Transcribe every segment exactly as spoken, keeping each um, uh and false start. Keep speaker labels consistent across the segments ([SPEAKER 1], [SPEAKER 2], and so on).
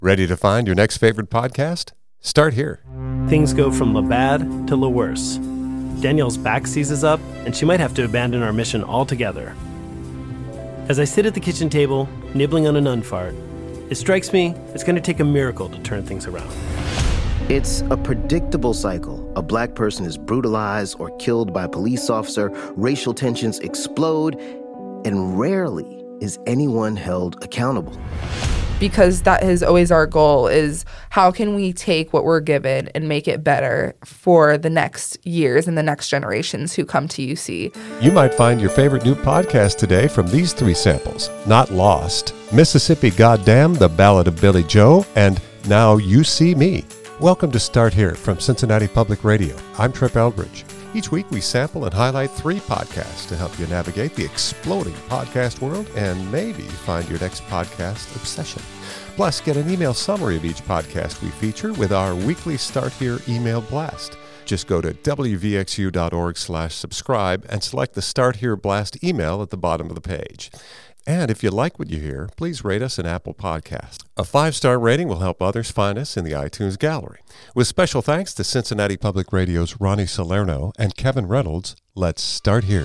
[SPEAKER 1] Ready to find your next favorite podcast? Start here.
[SPEAKER 2] Things go from la bad to la worse. Danielle's back seizes up, and she might have to abandon our mission altogether. As I sit at the kitchen table, nibbling on an unfart, it strikes me it's going to take a miracle to turn things around.
[SPEAKER 3] It's a predictable cycle. A black person is brutalized or killed by a police officer, racial tensions explode, and rarely is anyone held accountable.
[SPEAKER 4] Because that is always our goal, is how can we take what we're given and make it better for the next years and the next generations who come to U C.
[SPEAKER 1] You might find your favorite new podcast today from these three samples: Not Lost, Mississippi Goddamn, The Ballad of Billy Joe, and Now You See Me. Welcome to Start Here from Cincinnati Public Radio. I'm Trip Eldridge. Each week we sample and highlight three podcasts to help you navigate the exploding podcast world and maybe find your next podcast obsession. Plus, get an email summary of each podcast we feature with our weekly Start Here email blast. Just go to w v x u dot org slash subscribe and select the Start Here blast email at the bottom of the page. And if you like what you hear, please rate us an Apple Podcast. A five-star rating will help others find us in the iTunes gallery. With special thanks to Cincinnati Public Radio's Ronnie Salerno and Kevin Reynolds, let's start here.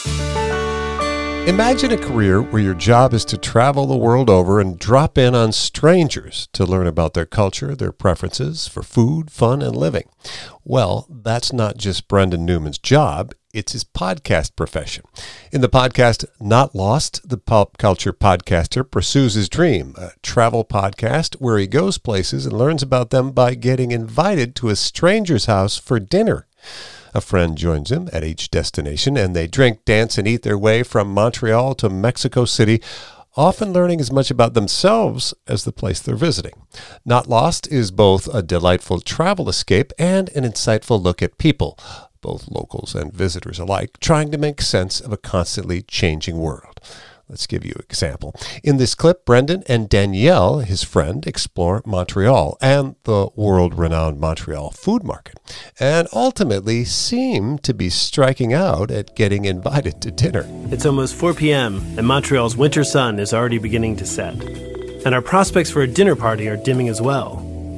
[SPEAKER 1] Imagine a career where your job is to travel the world over and drop in on strangers to learn about their culture, their preferences for food, fun, and living. Well, that's not just Brendan Newman's job, it's his podcast profession. In the podcast Not Lost, the pop culture podcaster pursues his dream, a travel podcast where he goes places and learns about them by getting invited to a stranger's house for dinner. A friend joins him at each destination, and they drink, dance, and eat their way from Montreal to Mexico City, often learning as much about themselves as the place they're visiting. Not Lost is both a delightful travel escape and an insightful look at people, both locals and visitors alike, trying to make sense of a constantly changing world. Let's give you an example. In this clip, Brendan and Danielle, his friend, explore Montreal and the world-renowned Montreal food market, and ultimately seem to be striking out at getting invited to dinner.
[SPEAKER 2] It's almost four p.m., and Montreal's winter sun is already beginning to set. And our prospects for a dinner party are dimming as well.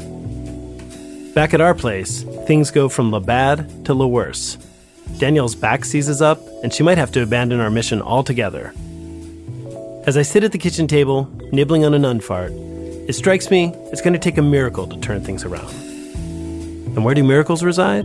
[SPEAKER 2] Back at our place, things go from la bad to la worse. Danielle's back seizes up, and she might have to abandon our mission altogether. As I sit at the kitchen table, nibbling on an unfart, it strikes me it's going to take a miracle to turn things around. And where do miracles reside?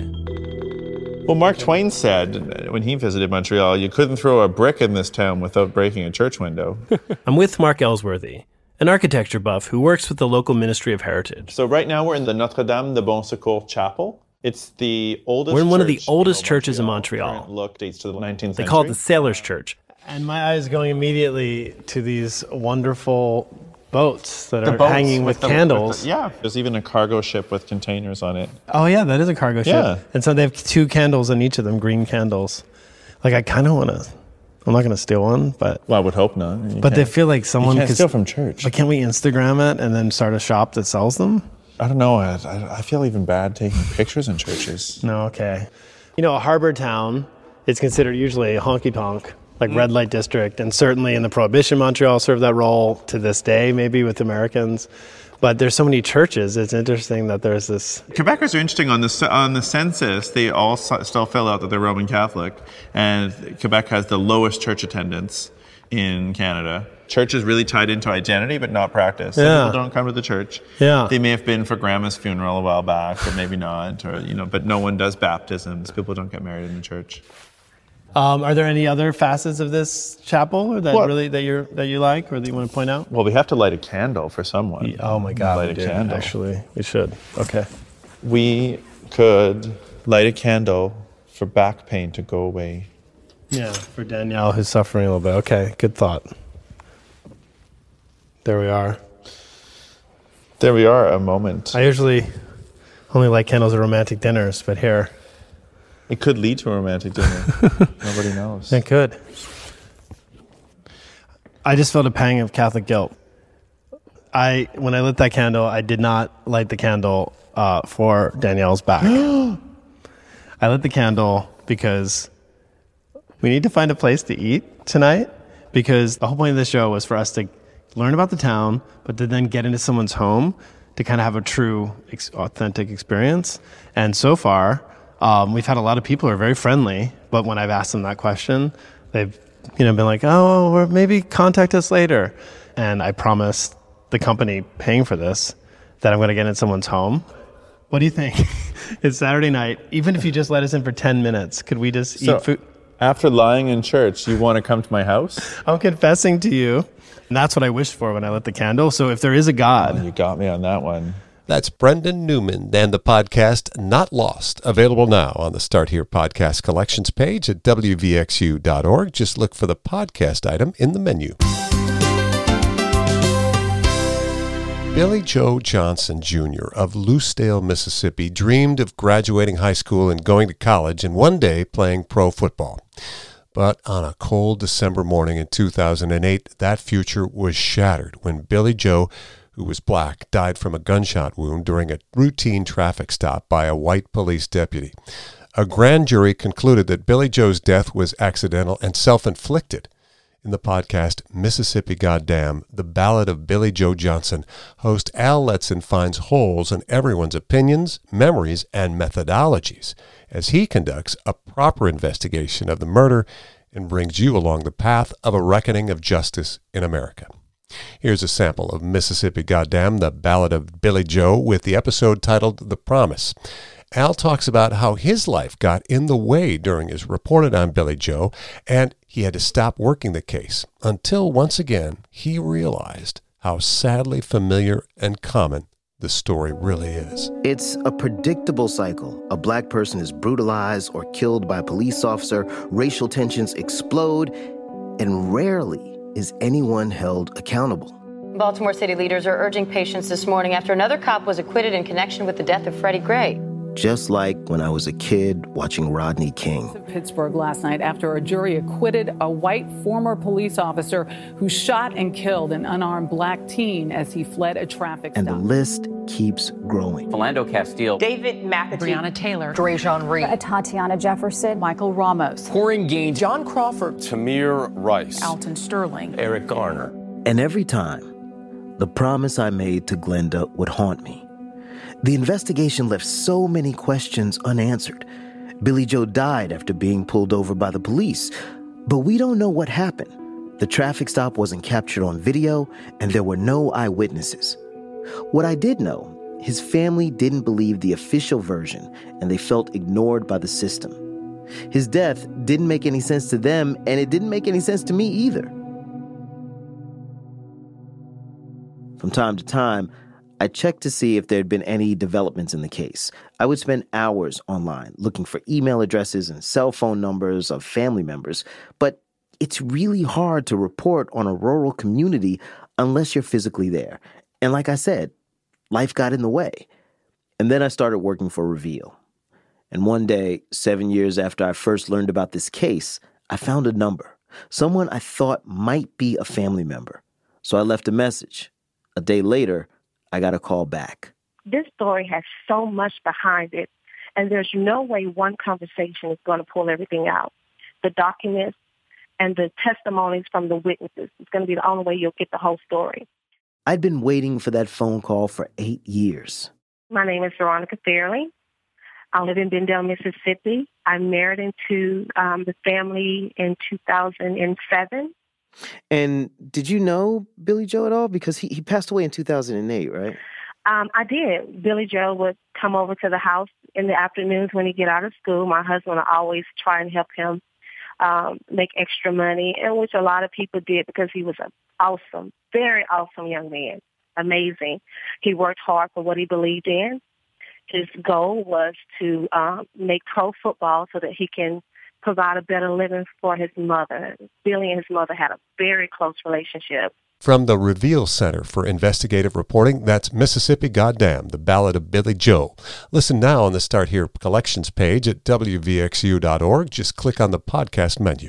[SPEAKER 5] Well, Mark Twain said when he visited Montreal, you couldn't throw a brick in this town without breaking a church window.
[SPEAKER 2] I'm with Mark Ellsworthy, an architecture buff who works with the local Ministry of Heritage.
[SPEAKER 5] So right now we're in the Notre-Dame de Bon Secours Chapel. It's the oldest
[SPEAKER 2] We're in one of the
[SPEAKER 5] church
[SPEAKER 2] oldest
[SPEAKER 5] in
[SPEAKER 2] churches in
[SPEAKER 5] Montreal.
[SPEAKER 2] Montreal.
[SPEAKER 5] Current look dates to the nineteenth
[SPEAKER 2] They
[SPEAKER 5] century.
[SPEAKER 2] call it the Sailors' Church.
[SPEAKER 6] And my eyes going immediately to these wonderful boats that
[SPEAKER 5] The
[SPEAKER 6] are
[SPEAKER 5] boats
[SPEAKER 6] hanging with,
[SPEAKER 5] the-
[SPEAKER 6] candles.
[SPEAKER 5] the- yeah, there's even a cargo ship with containers on it.
[SPEAKER 6] Oh, yeah, that is a cargo ship.
[SPEAKER 5] Yeah.
[SPEAKER 6] And so they have two candles in each of them, green candles. Like, I kind of want to, I'm not going to steal one, but
[SPEAKER 5] Well, I would hope not. You
[SPEAKER 6] but they
[SPEAKER 5] can't-
[SPEAKER 6] feel like someone
[SPEAKER 5] you can't
[SPEAKER 6] could
[SPEAKER 5] steal from church.
[SPEAKER 6] But can't we Instagram it and then start a shop that sells them?
[SPEAKER 5] I don't know. I, I I feel even bad taking pictures in churches.
[SPEAKER 6] No, okay. You know, a harbor town is considered usually a honky-tonk, like red light district, and certainly in the Prohibition, Montreal served that role to this day, maybe with Americans. But there's so many churches. It's interesting that there's this.
[SPEAKER 5] Quebecers are interesting on the on the census. They all s- still fill out that they're Roman Catholic, and Quebec has the lowest church attendance in Canada. Church is really tied into identity, but not practice. Some
[SPEAKER 6] Yeah.
[SPEAKER 5] people don't come to the church.
[SPEAKER 6] Yeah.
[SPEAKER 5] They may have been for grandma's funeral a while back, or maybe not, or you know. But no one does baptisms. People don't get married in the church.
[SPEAKER 6] Um, are there any other facets of this chapel or that
[SPEAKER 5] What?
[SPEAKER 6] really that you that you like or that you want to point out?
[SPEAKER 5] Well, we have to light a candle for someone.
[SPEAKER 6] Oh my God,
[SPEAKER 5] light
[SPEAKER 6] we
[SPEAKER 5] a
[SPEAKER 6] do.
[SPEAKER 5] candle.
[SPEAKER 6] Actually, we should. Okay.
[SPEAKER 5] We could light a candle for back pain to go away.
[SPEAKER 6] Yeah, for Danielle, who's suffering a little bit. Okay, good thought. There we are.
[SPEAKER 5] There we are, a moment.
[SPEAKER 6] I usually only light candles at romantic dinners, but here
[SPEAKER 5] It could lead to a romantic dinner. Nobody knows.
[SPEAKER 6] it could. I just felt a pang of Catholic guilt. I when I lit that candle, I did not light the candle uh, for Danielle's back. I lit the candle because we need to find a place to eat tonight, because the whole point of this show was for us to learn about the town, but to then get into someone's home to kind of have a true, ex- authentic experience. And so far, um, we've had a lot of people who are very friendly, but when I've asked them that question, they've you know been like, oh, or maybe contact us later. And I promised the company paying for this that I'm going to get in someone's home. What do you think? It's Saturday night. Even if you just let us in for ten minutes, could we just
[SPEAKER 5] So,
[SPEAKER 6] eat food?
[SPEAKER 5] after lying in church, you want to come to my house?
[SPEAKER 6] I'm confessing to you. And that's what I wished for when I lit the candle. So if there is a God,
[SPEAKER 5] You got me on that one.
[SPEAKER 1] That's Brendan Newman and the podcast Not Lost, available now on the Start Here podcast collections page at W V X U dot org. Just look for the podcast item in the menu. Billy Joe Johnson, Junior of Lucedale, Mississippi, dreamed of graduating high school and going to college and one day playing pro football. But on a cold December morning in two thousand eight, that future was shattered when Billy Joe, who was black, died from a gunshot wound during a routine traffic stop by a white police deputy. A grand jury concluded that Billy Joe's death was accidental and self-inflicted. In the podcast Mississippi Goddamn, The Ballad of Billy Joe Johnson, host Al Letson finds holes in everyone's opinions, memories, and methodologies as he conducts a proper investigation of the murder and brings you along the path of a reckoning of justice in America. Here's a sample of Mississippi Goddamn, The Ballad of Billy Joe, with the episode titled The Promise. Al talks about how his life got in the way during his reported on Billy Joe, and he had to stop working the case until once again he realized how sadly familiar and common the story really is.
[SPEAKER 3] It's a predictable cycle. A black person is brutalized or killed by a police officer, racial tensions explode, and rarely is anyone held accountable.
[SPEAKER 7] Baltimore City leaders are urging patience this morning after another cop was acquitted in connection with the death of Freddie Gray.
[SPEAKER 3] Just like when I was a kid watching Rodney King.
[SPEAKER 8] Pittsburgh last night after a jury acquitted a white former police officer who shot and killed an unarmed black teen as he fled a traffic stop.
[SPEAKER 3] And the list keeps growing.
[SPEAKER 9] Philando Castile,
[SPEAKER 10] David McAtee,
[SPEAKER 8] Breonna Taylor,
[SPEAKER 10] Dre'Jean Reed,
[SPEAKER 11] Tatiana Jefferson,
[SPEAKER 8] Michael Ramos,
[SPEAKER 9] Corinne Gaines,
[SPEAKER 10] John Crawford,
[SPEAKER 12] Tamir Rice,
[SPEAKER 8] Alton Sterling,
[SPEAKER 12] Eric Garner.
[SPEAKER 3] And every time, the promise I made to Glenda would haunt me. The investigation left so many questions unanswered. Billy Joe died after being pulled over by the police, but we don't know what happened. The traffic stop wasn't captured on video, and there were no eyewitnesses. What I did know, his family didn't believe the official version, and they felt ignored by the system. His death didn't make any sense to them, and it didn't make any sense to me either. From time to time, I checked to see if there had been any developments in the case. I would spend hours online looking for email addresses and cell phone numbers of family members, but it's really hard to report on a rural community unless you're physically there. And like I said, life got in the way. And then I started working for Reveal. And one day, seven years after I first learned about this case, I found a number, someone I thought might be a family member. So I left a message. A day later, I got a call back.
[SPEAKER 13] This story has so much behind it, and there's no way one conversation is going to pull everything out. The documents and the testimonies from the witnesses, it's going to be the only way you'll get the whole story.
[SPEAKER 3] I'd been waiting for that phone call for eight years.
[SPEAKER 13] My name is Veronica Fairley. I live in Bendel, Mississippi. I married into um, the family in two thousand seven.
[SPEAKER 3] And did you know Billy Joe at all? Because he, he passed away in two thousand eight, right?
[SPEAKER 13] Um, I did. Billy Joe would come over to the house in the afternoons when he get out of school. My husband would always try and help him um, make extra money, and which a lot of people did because he was an awesome, very awesome young man. Amazing. He worked hard for what he believed in. His goal was to um, make pro football so that he can provide a better living for his mother. Billy and his mother had a very close relationship.
[SPEAKER 1] From the Reveal Center for Investigative Reporting, that's Mississippi Goddamn, The Ballad of Billy Joe. Listen now on the Start Here collections page at W V X U dot org. Just click on the podcast menu.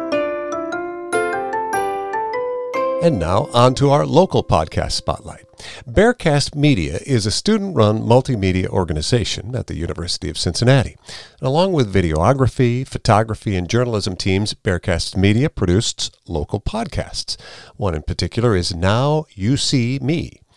[SPEAKER 1] And now, on to our local podcast spotlight. Bearcast Media is a student-run multimedia organization at the University of Cincinnati. And along with videography, photography, and journalism teams, Bearcast Media produced local podcasts. One in particular is Now You See Me.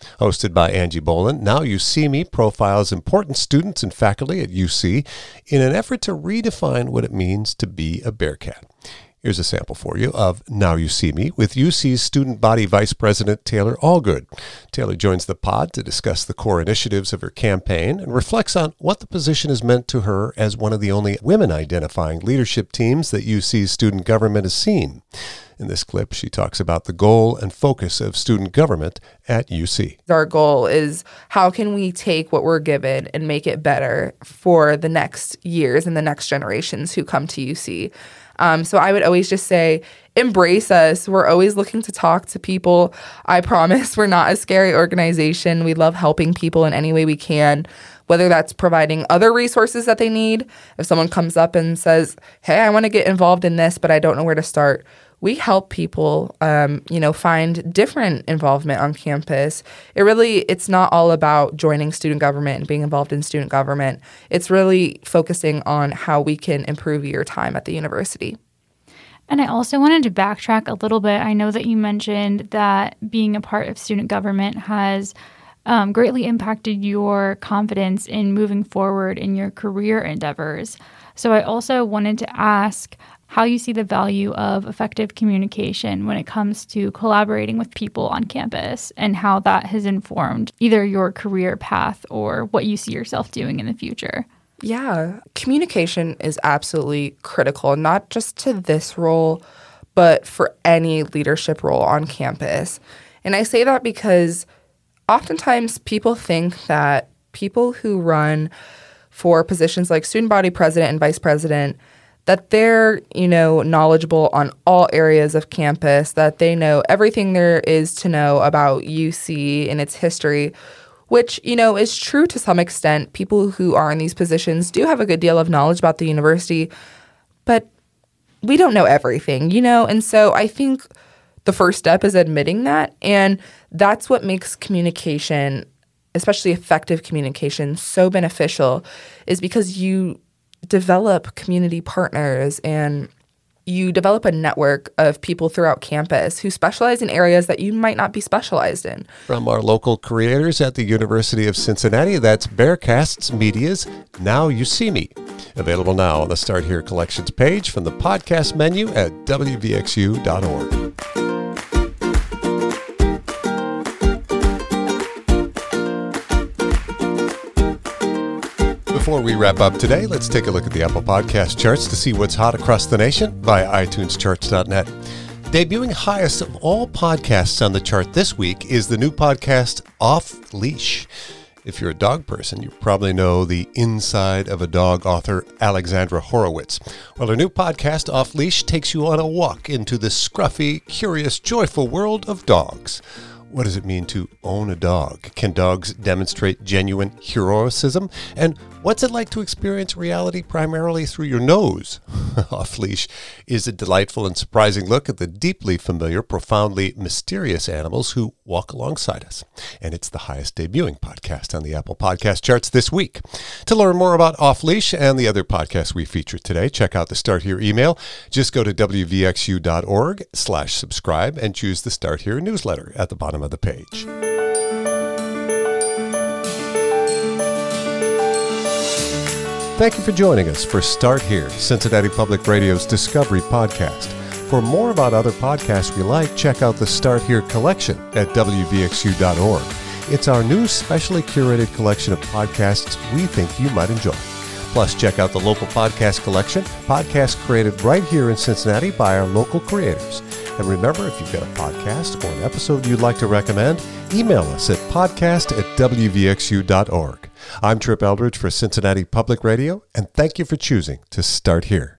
[SPEAKER 1] Hosted by Angie Boland, Now You See Me profiles important students and faculty at U C in an effort to redefine what it means to be a Bearcat. Here's a sample for you of Now You See Me with U C's Student Body Vice President Taylor Allgood. Taylor joins the pod to discuss the core initiatives of her campaign and reflects on what the position has meant to her as one of the only women-identifying leadership teams that U C's student government has seen. In this clip, she talks about the goal and focus of student government at U C.
[SPEAKER 4] Our goal is how can we take what we're given and make it better for the next years and the next generations who come to U C. Um, so I would always just say, embrace us. We're always looking to talk to people. I promise we're not a scary organization. We love helping people in any way we can, whether that's providing other resources that they need. If someone comes up and says, hey, I want to get involved in this, but I don't know where to start, we help people, um, you know, find different involvement on campus. It really, it's not all about joining student government and being involved in student government. It's really focusing on how we can improve your time at the university.
[SPEAKER 9] And I also wanted to backtrack a little bit. I know that you mentioned that being a part of student government has um, greatly impacted your confidence in moving forward in your career endeavors. So I also wanted to ask how you see the value of effective communication when it comes to collaborating with people on campus and how that has informed either your career path or what you see yourself doing in the future.
[SPEAKER 4] Yeah, communication is absolutely critical, not just to this role, but for any leadership role on campus. And I say that because oftentimes people think that people who run for positions like student body president and vice president, that they're, you know, knowledgeable on all areas of campus, that they know everything there is to know about U C and its history, which, you know, is true to some extent. People who are in these positions do have a good deal of knowledge about the university, but we don't know everything, you know? And so I think the first step is admitting that, and that's what makes communication, especially effective communication, so beneficial, is because you develop community partners and you develop a network of people throughout campus who specialize in areas that you might not be specialized in.
[SPEAKER 1] From our local creators at the University of Cincinnati, that's Bearcast Media's Now You See Me. Available now on the Start Here Collections page from the podcast menu at W V X U dot org. Before we wrap up today, let's take a look at the Apple Podcast charts to see what's hot across the nation via i tunes charts dot net. Debuting highest of all podcasts on the chart this week is the new podcast Off Leash. If you're a dog person, you probably know the Inside of a Dog author Alexandra Horowitz. Well, her new podcast Off Leash takes you on a walk into the scruffy, curious, joyful world of dogs. What does it mean to own a dog? Can dogs demonstrate genuine heroism? And what's it like to experience reality primarily through your nose? Off Leash is a delightful and surprising look at the deeply familiar, profoundly mysterious animals who walk alongside us. And it's the highest debuting podcast on the Apple Podcast charts this week. To learn more about Off Leash and the other podcasts we feature today, check out the Start Here email. Just go to W V X U dot org slash subscribe and choose the Start Here newsletter at the bottom of the page. Thank you for joining us for Start Here, Cincinnati Public Radio's Discovery podcast. For more about other podcasts we like, check out the Start Here collection at W V X U dot org. It's our new specially curated collection of podcasts we think you might enjoy. Plus, check out the local podcast collection, podcasts created right here in Cincinnati by our local creators. And remember, if you've got a podcast or an episode you'd like to recommend, email us at podcast at W V X U dot org. I'm Trip Eldridge for Cincinnati Public Radio, and thank you for choosing to Start Here.